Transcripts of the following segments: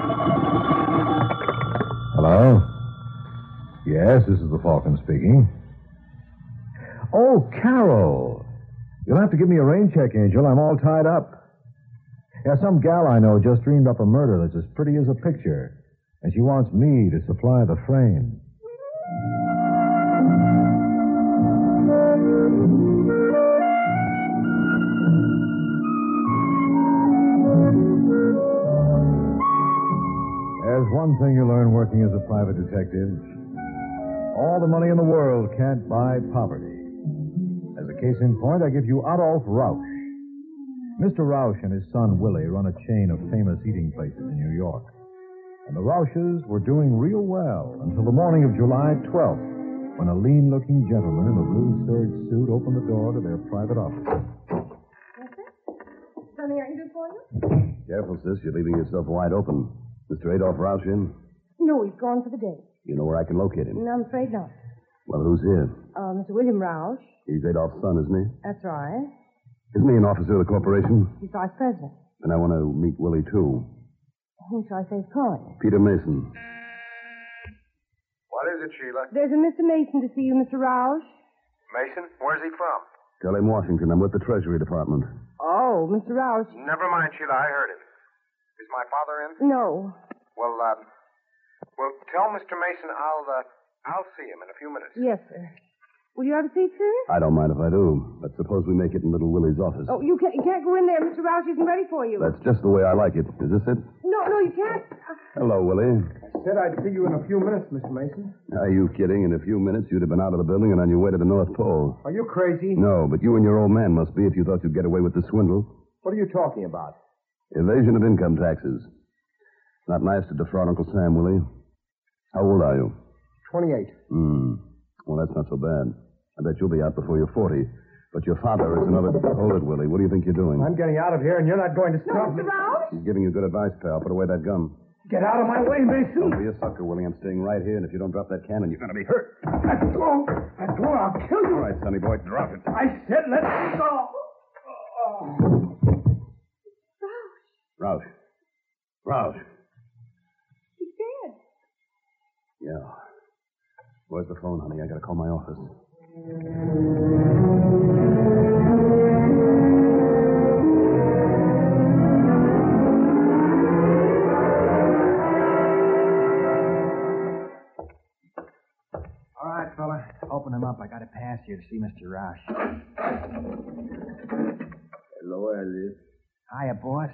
Hello? Yes, this is the Falcon speaking. Oh, Carol. You'll have to give me a rain check, Angel. I'm all tied up. Yeah, some gal I know just dreamed up a murder that's as pretty as a picture. And she wants me to supply the frame. There's one thing you learn working as a private detective. All the money in the world can't buy poverty. As a case in point, I give you Adolf Rausch. Mr. Rausch and his son Willie run a chain of famous eating places in New York. And the Rausches were doing real well until the morning of July 12th, when a lean-looking gentleman in a blue serge suit opened the door to their private office. Yes, sir? Something I can do for you? Careful, sis. You're leaving yourself wide open. Mr. Adolph Rausch in? No, he's gone for the day. You know where I can locate him? No, I'm afraid not. Well, who's here? Mr. William Rausch. He's Adolph's son, isn't he? That's right. Isn't he an officer of the corporation? He's vice president. And I want to meet Willie, too. Who shall I say is calling? Peter Mason. What is it, Sheila? There's a Mr. Mason to see you, Mr. Rausch. Mason? Where's he from? Tell him Washington. I'm with the Treasury Department. Oh, Mr. Rausch. Never mind, Sheila. I heard him. Is my father in? No. Well, tell Mr. Mason I'll see him in a few minutes. Yes, sir. Will you have a seat, sir? I don't mind if I do. But suppose we make it in little Willie's office. Oh, you can't go in there. Mr. Rausch isn't ready for you. That's just the way I like it. Is this it? No, you can't. Hello, Willie. I said I'd see you in a few minutes, Mr. Mason. Are you kidding? In a few minutes, you'd have been out of the building and on your way to the North Pole. Are you crazy? No, but you and your old man must be if you thought you'd get away with the swindle. What are you talking about? Evasion of income taxes. Not nice to defraud Uncle Sam, Willie. How old are you? 28. Well, that's not so bad. I bet you'll be out before you're 40. But your father is another... Hold it, Willie. What do you think you're doing? I'm getting out of here, and you're not going to stop me. Mr. Rausch? He's giving you good advice, pal. Put away that gun. Get out of my way, Mason. Don't be a sucker, Willie. I'm staying right here, and if you don't drop that cannon, you're going to be hurt. Let go. Let go, or I'll kill you. All right, sonny boy, drop it. I said let me go. Rausch. Rausch. He's dead. Yeah. Where's the phone, honey? I got to call my office. All right, fella. Open him up. I got a pass here to see Mr. Rausch. Hello, Elliot. Hiya, boss.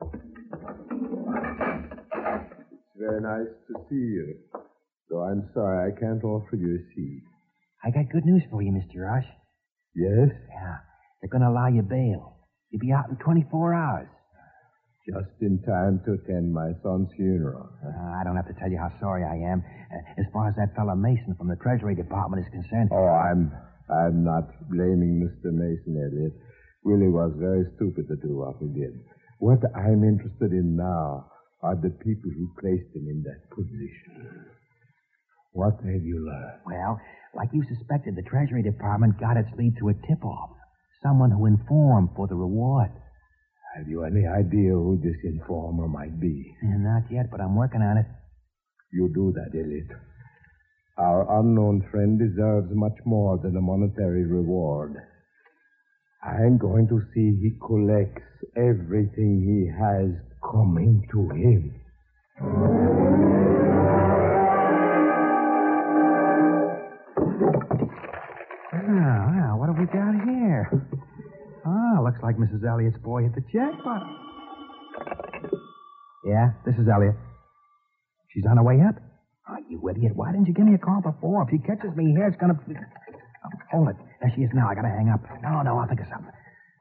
It's very nice to see you. Though I'm sorry I can't offer you a seat. I got good news for you, Mr. Rausch. Yes? Yeah. They're going to allow you bail. You'll be out in 24 hours. Just in time to attend my son's funeral. I don't have to tell you how sorry I am. As far as that fella Mason from the Treasury Department is concerned... Oh, I'm not blaming Mr. Mason, Elliot. Willie was very stupid to do what he did. What I'm interested in now are the people who placed him in that position. What have you learned? Well, like you suspected, the Treasury Department got its lead through a tip-off. Someone who informed for the reward. Have you any idea who this informer might be? Not yet, but I'm working on it. You do that, Elliot. Our unknown friend deserves much more than a monetary reward. I'm going to see he collects everything he has coming to him. Well, what have we got here? Looks like Mrs. Elliott's boy hit the jackpot. Yeah, this is Elliott. She's on her way up? Oh, you idiot. Why didn't you give me a call before? If she catches me here, it's going to... Oh, hold it. There she is now. I got to hang up. No, I'll think of something.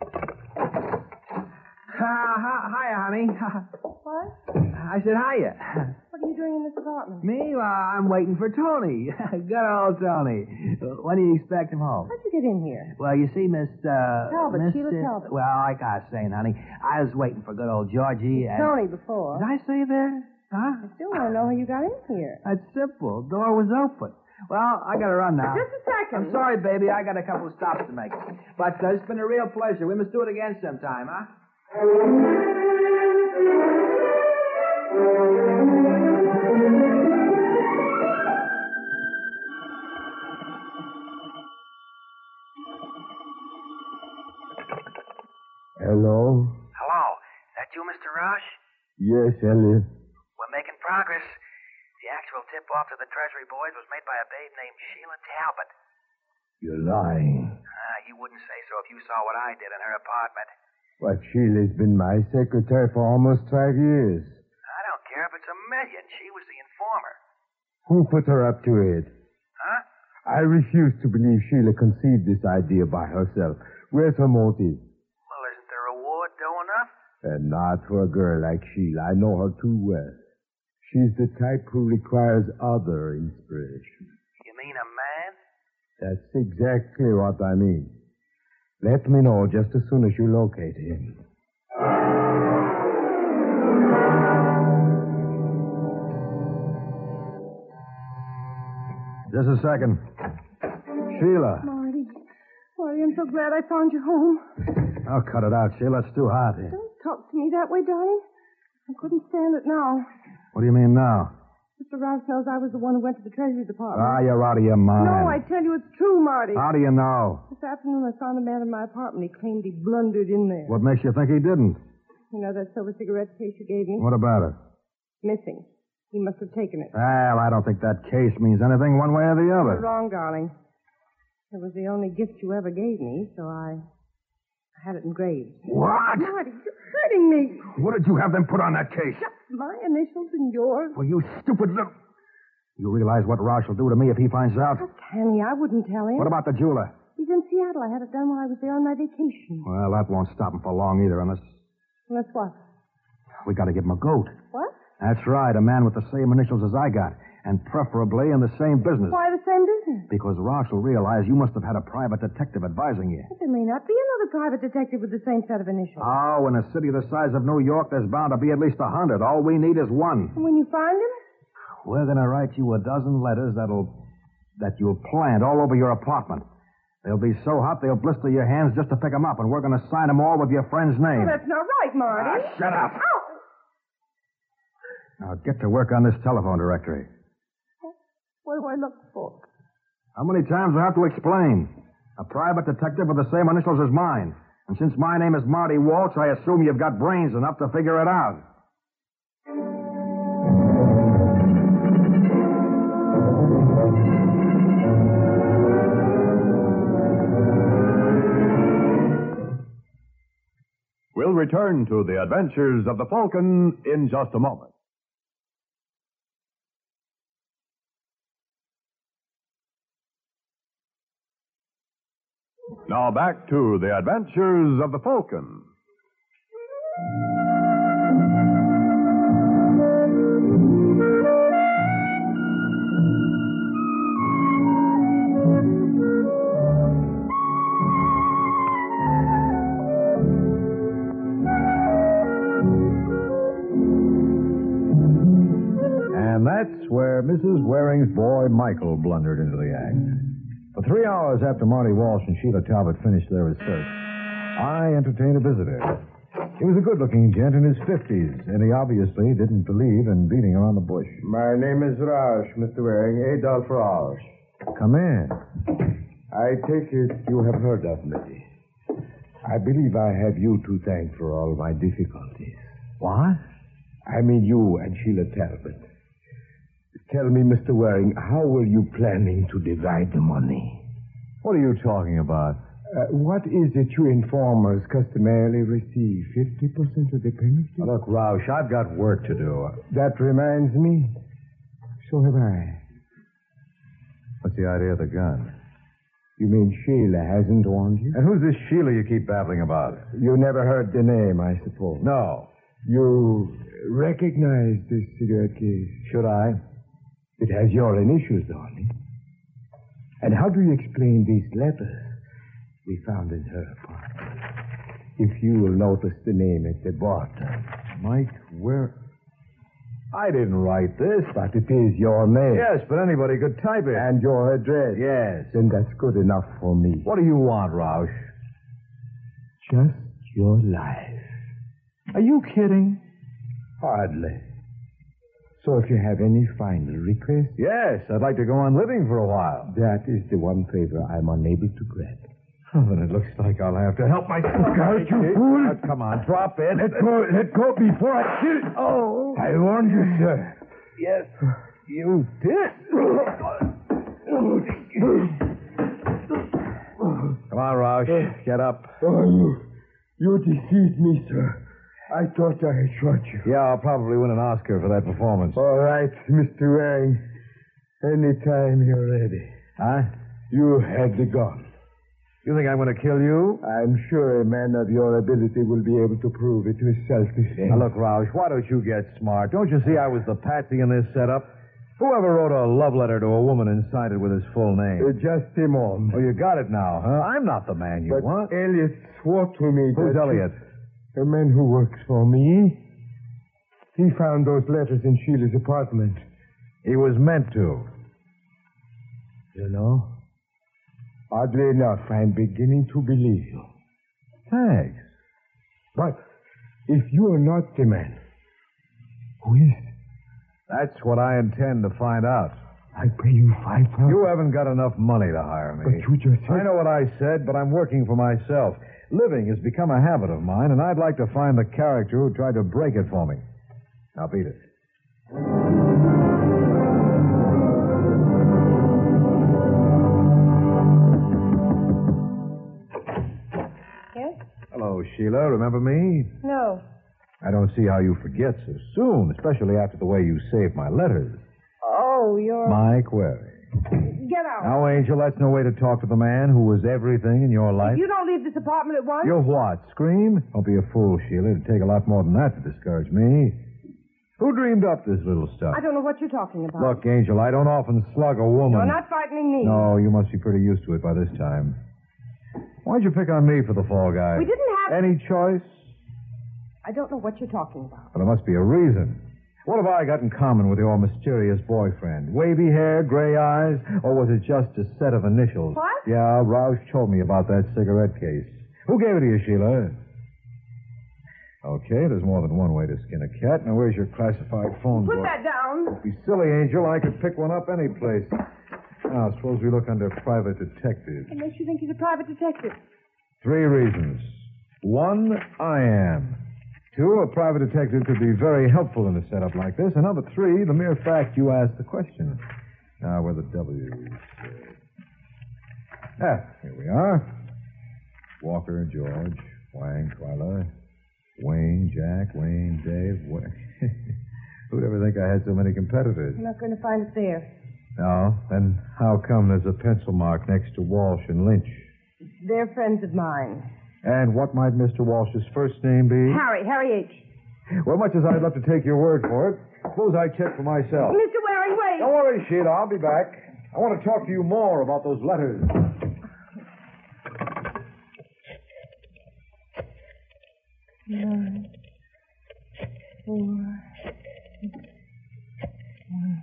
Hiya, honey. What? I said hiya. What are you doing in this apartment? Me? Well, I'm waiting for Tony. Good old Tony. When do you expect him home? How'd you get in here? Well, you see, Miss... Talbot, Sheila Talbot. Well, like I was saying, honey, I was waiting for good old Georgie and... Tony before. Did I say that? Huh? I still want to know how you got in here. That's simple. Door was open. Well, I got to run now. Just a second. I'm sorry, baby. I got a couple of stops to make. But it's been a real pleasure. We must do it again sometime, huh? Hello? Hello. Is that you, Mr. Roush? Yes, Elliot. We're making progress. The actual tip-off to the Treasury boys was made by a babe named Sheila Talbot. You're lying. You wouldn't say so if you saw what I did in her apartment. But Sheila's been my secretary for almost 5 years. I don't care if it's $1 million. She was the informer. Who put her up to it? Huh? I refuse to believe Sheila conceived this idea by herself. Where's her motive? Well, isn't the reward dough enough? And not for a girl like Sheila. I know her too well. She's the type who requires other inspiration. You mean a man? That's exactly what I mean. Let me know just as soon as you locate him. Just a second. Sheila. Marty. Marty, I'm so glad I found you home. Oh, cut it out, Sheila. It's too hot here. Don't talk to me that way, darling. I couldn't stand it now. What do you mean now? Mr. Rouse knows I was the one who went to the Treasury Department. Ah, you're out of your mind. No, I tell you it's true, Marty. How do you know? This afternoon I found a man in my apartment. He claimed he blundered in there. What makes you think he didn't? You know that silver cigarette case you gave me? What about it? Missing. He must have taken it. Well, I don't think that case means anything one way or the You're other. wrong, darling. It was the only gift you ever gave me, so I had it engraved. What? Marty, you're hurting me. What did you have them put on that case? My initials and yours. Well, you stupid little... You realize what Roush will do to me if he finds out? How can he? I wouldn't tell him. What about the jeweler? He's in Seattle. I had it done while I was there on my vacation. Well, that won't stop him for long either, unless... Unless what? We got to give him a goat. What? That's right, a man with the same initials as I got, and preferably in the same business. Why the same business? Because Roush will realize you must have had a private detective advising you. But there may not be another private detective with the same set of initials. Oh, in a city the size of New York, there's bound to be at least 100. All we need is one. And when you find him? We're going to write you a dozen letters that you'll plant all over your apartment. They'll be so hot they'll blister your hands just to pick them up, and we're going to sign them all with your friend's name. Well, that's not right, Marty. Shut up. Oh! Now get to work on this telephone directory. What do I look for? How many times do I have to explain? A private detective with the same initials as mine. And since my name is Marty Walsh, I assume you've got brains enough to figure it out. We'll return to the adventures of the Falcon in just a moment. Now back to the adventures of the Falcon. And that's where Mrs. Waring's boy Michael blundered into the act. For 3 hours after Marty Walsh and Sheila Talbot finished their research, I entertained a visitor. He was a good-looking gent in his 50s, and he obviously didn't believe in beating around the bush. My name is Roush, Mr. Waring, Adolph Roush. Come in. I take it you have heard of me. I believe I have you to thank for all my difficulties. What? I mean you and Sheila Talbot. Tell me, Mr. Waring, how were you planning to divide the money? What are you talking about? What is it you informers customarily receive? 50% of the penalty? Look, Roush, I've got work to do. That reminds me. So have I. What's the idea of the gun? You mean Sheila hasn't warned you? And who's this Sheila you keep babbling about? You never heard the name, I suppose. No. You recognize this cigarette case? Should I? It has your initials on it. And how do you explain these letters we found in her apartment? If you will notice the name at the bottom. Mike, where... I didn't write this. But it is your name. Yes, but anybody could type it. And your address. Yes. Then that's good enough for me. What do you want, Roush? Just your life. Are you kidding? Hardly. So if you have any final request? Yes, I'd like to go on living for a while. That is the one favor I'm unable to grant. Oh, then it looks like I'll have to help myself. Look out, you fool! Now, come on, drop it. Let go before I kill you. Oh. I warned you, sir. Yes, you did. Come on, Roush. Get up. Oh, you deceived me, sir. I thought I had shot you. Yeah, I'll probably win an Oscar for that performance. All right, Mr. Wang. Anytime you're ready. Huh? You had the gun. You think I'm going to kill you? I'm sure a man of your ability will be able to prove it was self-defense. Now, look, Roush, why don't you get smart? Don't you see I was the patsy in this setup? Whoever wrote a love letter to a woman and signed it with his full name? Just a moment. Oh, you got it now, huh? I'm not the man you But want. Elliot swore to me Who's that... Elliot? The man who works for me. He found those letters in Sheila's apartment. He was meant to. You know, oddly enough, I'm beginning to believe you. Thanks. But if you are not the man, who is? That's what I intend to find out. I pay you $5,000. You haven't got enough money to hire me. But you just said... I know what I said, but I'm working for myself. Living has become a habit of mine, and I'd like to find the character who tried to break it for me. Now, beat it. Yes? Hello, Sheila. Remember me? No. I don't see how you forget so soon, especially after the way you saved my letters. Oh, you're... My query. Get out. Now, Angel, that's no way to talk to the man who was everything in your life. If you don't leave this apartment at once... You're what? Scream? Don't be a fool, Sheila. It'd take a lot more than that to discourage me. Who dreamed up this little stuff? I don't know what you're talking about. Look, Angel, I don't often slug a woman. You're not frightening me. No, you must be pretty used to it by this time. Why'd you pick on me for the fall guy? We didn't have... Any choice? I don't know what you're talking about. Well, there must be a reason. What have I got in common with your mysterious boyfriend? Wavy hair, gray eyes, or was it just a set of initials? What? Yeah, Roush told me about that cigarette case. Who gave it to you, Sheila? Okay, there's more than one way to skin a cat. Now, where's your classified phone Put book? that down. Don't be silly, Angel. I could pick one up any place. Now, suppose we look under private detective. What makes you think he's a private detective? 3 reasons. 1, I am. 2, a private detective could be very helpful in a setup like this. And number 3, the mere fact you asked the question. Now, where the W's. Here we are. Walker, George, Wang, Twyla, Wayne, Jack, Wayne, Dave. Who'd ever think I had so many competitors? You're not going to find it there. No? Then how come there's a pencil mark next to Walsh and Lynch? They're friends of mine. And what might Mr. Walsh's first name be? Harry H. Well, much as I'd love to take your word for it, suppose I check for myself. Mr. Waring, wait. Don't worry, Sheila. I'll be back. I want to talk to you more about those letters. Nine, 4, 6, 1.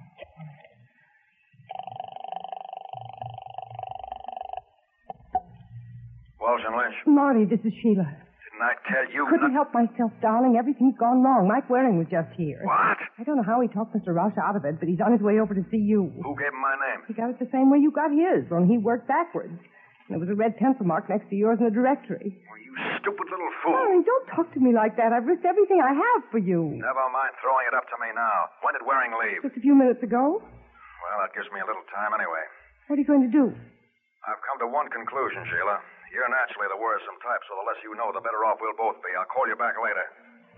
Walsh and Lynch, Marty, this is Sheila. didn't I tell you? Couldn't help myself, darling. Everything's gone wrong. Mike Waring was just here. What? I don't know how he talked Mr. Roush out of it, but he's on his way over to see you. Who gave him my name? He got it the same way you got his, only he worked backwards. And there was a red pencil mark next to yours in the directory. Well, you stupid little fool. Darling, don't talk to me like that. I've risked everything I have for you. Never mind throwing it up to me now. When did Waring leave? Just a few minutes ago. Well, that gives me a little time anyway. What are you going to do? I've come to one conclusion, Sheila. You're naturally the worrisome type, so the less you know, the better off we'll both be. I'll call you back later.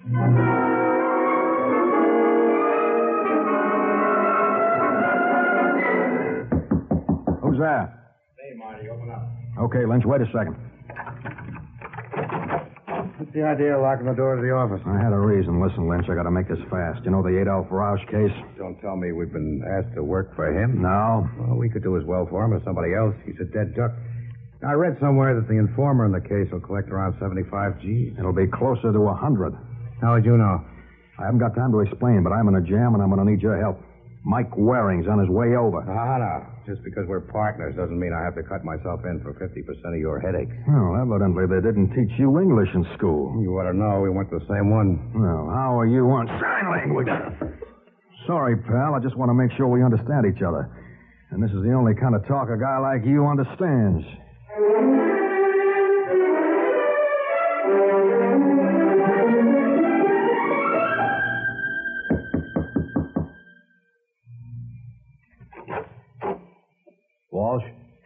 Who's there? Hey, Marty, open up. Okay, Lynch, wait a second. What's the idea of locking the door to the office? I had a reason. Listen, Lynch, I gotta make this fast. You know the Adolph Roush case? Don't tell me we've been asked to work for him. No. Well, we could do as well for him as somebody else. He's a dead duck. I read somewhere that the informer in the case will collect around 75 G's. It'll be closer to 100. How'd you know? I haven't got time to explain, but I'm in a jam and I'm gonna need your help. Mike Waring's on his way over. No. Just because we're partners doesn't mean I have to cut myself in for 50% of your headaches. Well, evidently they didn't teach you English in school. You ought to know. We went to the same one. Well, how are you on sign language? Sorry, pal. I just want to make sure we understand each other. And this is the only kind of talk a guy like you understands. Walsh?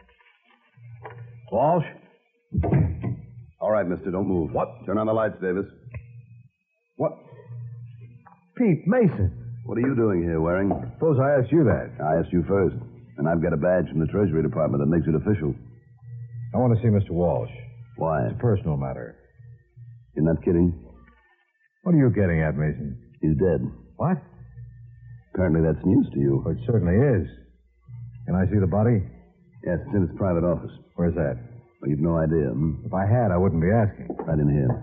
Walsh? All right, mister, don't move. What? Turn on the lights, Davis. What? Pete Mason. What are you doing here, Waring? Suppose I asked you that. I asked you first. And I've got a badge from the Treasury Department that makes it official. I want to see Mr. Walsh. Why? It's a personal matter. You're not kidding? What are you getting at, Mason? He's dead. What? Apparently that's news to you. Well, it certainly is. Can I see the body? Yes, it's in his private office. Where's that? Well, you've no idea, hmm? If I had, I wouldn't be asking. Right in here.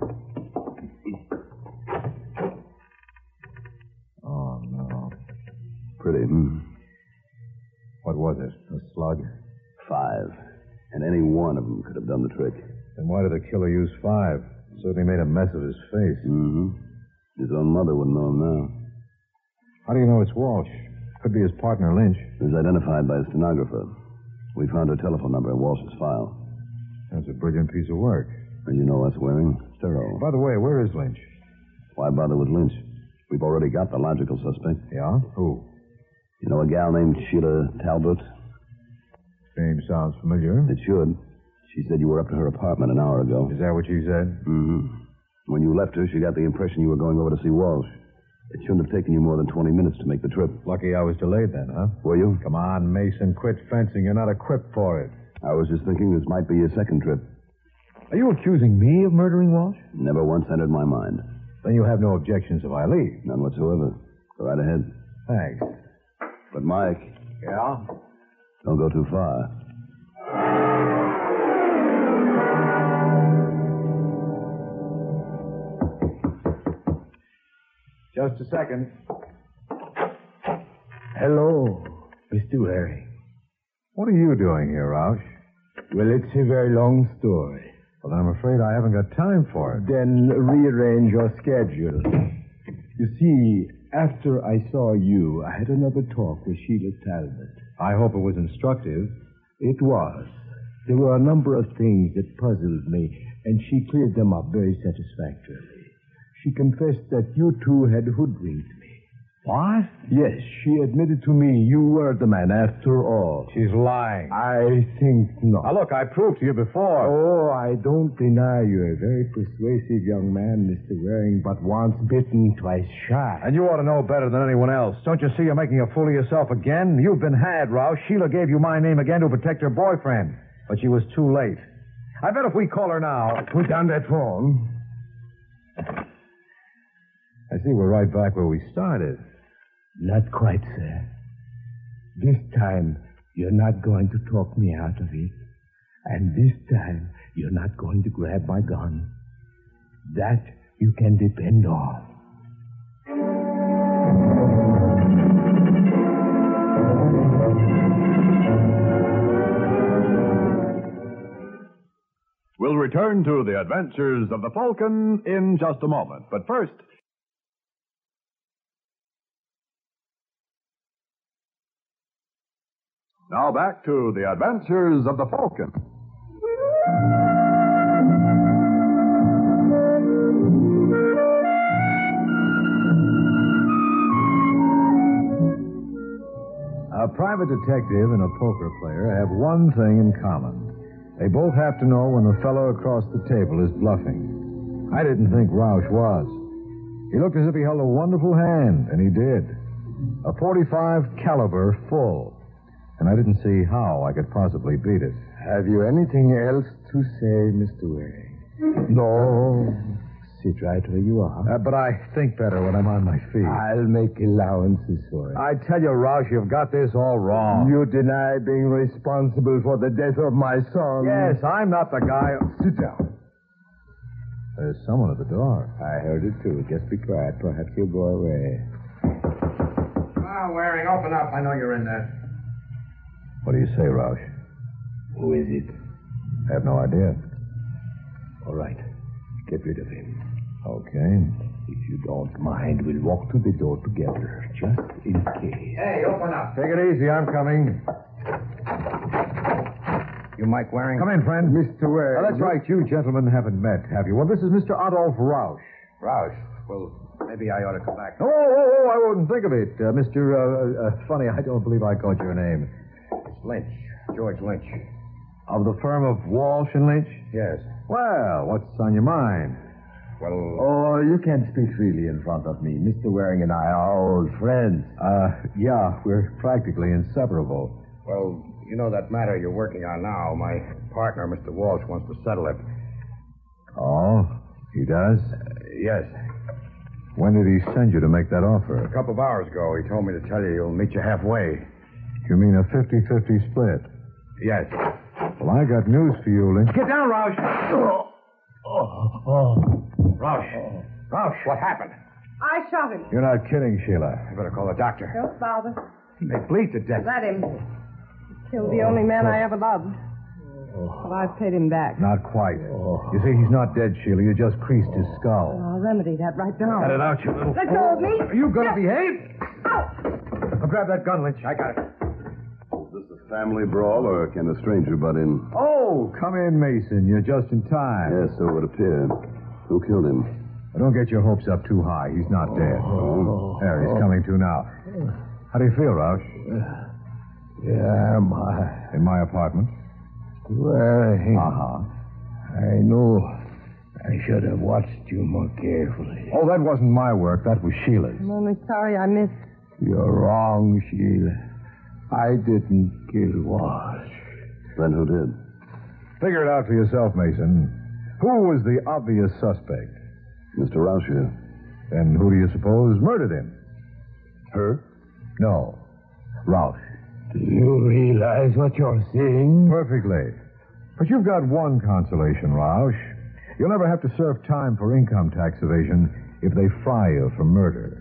Oh, no. Pretty, hmm? What was it? A slug? 5. And any one of them could have done the trick. Then why did the killer use 5? Certainly made a mess of his face. Mm-hmm. His own mother wouldn't know him now. How do you know it's Walsh? Could be his partner, Lynch. He was identified by a stenographer. We found her telephone number in Walsh's file. That's a brilliant piece of work. And you know us, Waring. Thorough. By the way, where is Lynch? Why bother with Lynch? We've already got the logical suspect. Yeah? Who? You know a gal named Sheila Talbot? Name sounds familiar. It should. She said you were up to her apartment an hour ago. Is that what she said? Mm-hmm. When you left her, she got the impression you were going over to see Walsh. It shouldn't have taken you more than 20 minutes to make the trip. Lucky I was delayed then, huh? Were you? Come on, Mason, quit fencing. You're not equipped for it. I was just thinking this might be your second trip. Are you accusing me of murdering Walsh? Never once entered my mind. Then you have no objections if I leave. None whatsoever. Go right ahead. Thanks. But, Mike, Yeah? don't go too far. Just a second. Hello, Mr. Waring. What are you doing here, Roush? Well, it's a very long story. Well, then I'm afraid I haven't got time for it. Then rearrange your schedule. You see, after I saw you, I had another talk with Sheila Talbot. I hope it was instructive. It was. There were a number of things that puzzled me, and she cleared them up very satisfactorily. She confessed that you two had hoodwinked me. What? Yes, she admitted to me you were the man after all. She's lying. I think not. Now, look, I proved to you before. Oh, I don't deny you're a very persuasive young man, Mr. Waring, but once bitten, twice shy. And you ought to know better than anyone else. Don't you see you're making a fool of yourself again? You've been had, Roush. Sheila gave you my name again to protect her boyfriend. But she was too late. I bet if we call her now... Put down that phone. I see we're right back where we started. Not quite, sir. This time, you're not going to talk me out of it. And this time, you're not going to grab my gun. That you can depend on. We'll return to the adventures of the Falcon in just a moment. But first... Now back to the adventures of the Falcon. A private detective and a poker player have one thing in common. They both have to know when the fellow across the table is bluffing. I didn't think Roush was. He looked as if he held a wonderful hand, and he did. A .45 caliber full. And I didn't see how I could possibly beat it. Have you anything else to say, Mr. Waring? No. Sit right where you are. But I think better when I'm on my feet. I'll make allowances for it. I tell you, Roush, you've got this all wrong. You deny being responsible for the death of my son. Yes, I'm not the guy. Sit down. There's someone at the door. I heard it, too. Just be quiet. Perhaps he'll go away. Oh, Waring, open up. I know you're in there. What do you say, Roush? Who is it? I have no idea. All right. Get rid of him. Okay. If you don't mind, we'll walk to the door together, just in case. Hey, open up. Take it easy. I'm coming. You Mike Waring? Come in, friend. Mr. Waring. That's right. You gentlemen haven't met, have you? Well, this is Mr. Adolph Roush. Roush. Well, maybe I ought to come back. Oh, I wouldn't think of it. Funny, I don't believe I caught your name. It's Lynch. George Lynch. Of the firm of Walsh and Lynch? Yes. Well, what's on your mind? Well, Oh, you can't speak freely in front of me. Mr. Waring and I are old friends. Yeah, we're practically inseparable. well, you know that matter you're working on now. My partner, Mr. Walsh, wants to settle it. Oh, he does? Yes. When did he send you to make that A offer? couple of hours ago, he told me to tell you he'll meet you halfway. You mean a 50-50 split? Yes. Well, I got news for you, Lynch. Get down, Roush. Roush. Roush, what happened? I shot him. You're not kidding, Sheila. I better call the doctor. Don't bother. He may bleed to death. Let him. He killed the only man I ever loved. But I've paid him back. Not quite. You see, he's not dead, Sheila. You just creased his skull. I'll remedy that right now. Cut it out, you little... Let go of me. Are you going to behave? Ow! Now grab that gun, Lynch. I got it. Is this a family brawl, or can a stranger butt in? Oh, come in, Mason. You're just in time. Yes, so it would appear. Who killed him? Don't get your hopes up too high. He's not dead. There, he's coming to now. How do you feel, Roush? Yeah, In my apartment? Well, Uh-huh. I know I should have watched you more carefully. Oh, that wasn't my work. That was Sheila's. I'm only sorry I missed. You're wrong, Sheila. I didn't kill Walsh. Then who did? Figure it out for yourself, Mason. Who was the obvious suspect? Mr. Roushier. And who do you suppose murdered him? Her? No. Roush. Do you realize what you're saying? Perfectly. But you've got one consolation, Roush. You'll never have to serve time for income tax evasion if they fry you for murder.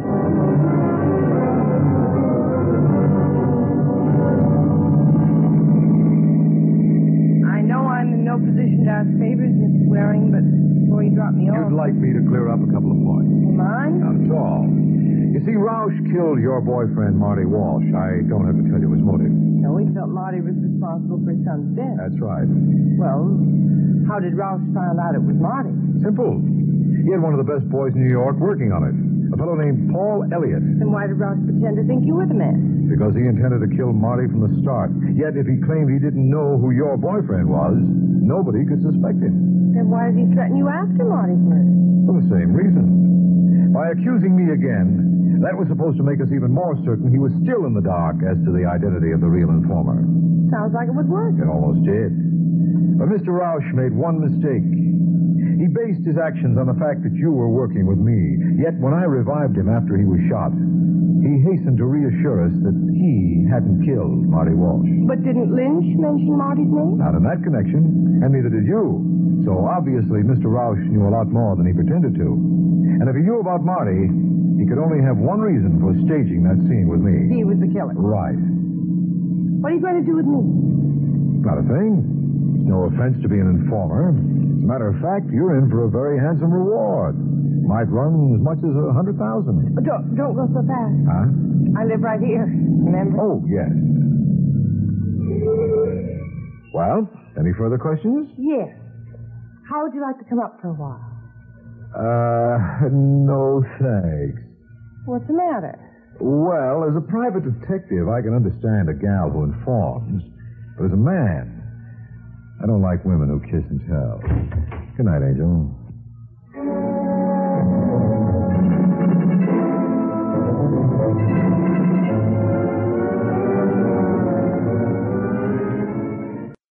I know I'm in no position to ask favors, Mr. Waring, but before you drop me off... You'd like me to clear up a couple of points. Mine? Not at all. You see, Roush killed your boyfriend, Marty Walsh. I don't have to tell you his motive. No, he felt Marty was responsible for his son's death. That's right. Well, how did Roush find out it was Marty? Simple. He had one of the best boys in New York working on it. A fellow named Paul Elliott. Then why did Roush pretend to think you were the man? Because he intended to kill Marty from the start. Yet if he claimed he didn't know who your boyfriend was, nobody could suspect him. Then why did he threaten you after Marty's murder? For the same reason. By accusing me again, that was supposed to make us even more certain he was still in the dark as to the identity of the real informer. Sounds like it would work. It almost did. But Mr. Roush made one mistake. He based his actions on the fact that you were working with me. Yet when I revived him after he was shot, he hastened to reassure us that he hadn't killed Marty Walsh. But didn't Lynch mention Marty's name? Not in that connection, and neither did you. So obviously Mr. Roush knew a lot more than he pretended to. And if he knew about Marty, he could only have one reason for staging that scene with me. He was the killer. Right. What are you going to do with me? Not a thing. It's no offense to be an informer. As a matter of fact, you're in for a very handsome reward. Might run as much as $100,000. Don't go so fast. Huh? I live right here, remember? Oh, yes. Well, any further questions? Yes. How would you like to come up for a while? No thanks. What's the matter? Well, as a private detective, I can understand a gal who informs. But as a man, I don't like women who kiss and tell. Good night, Angel.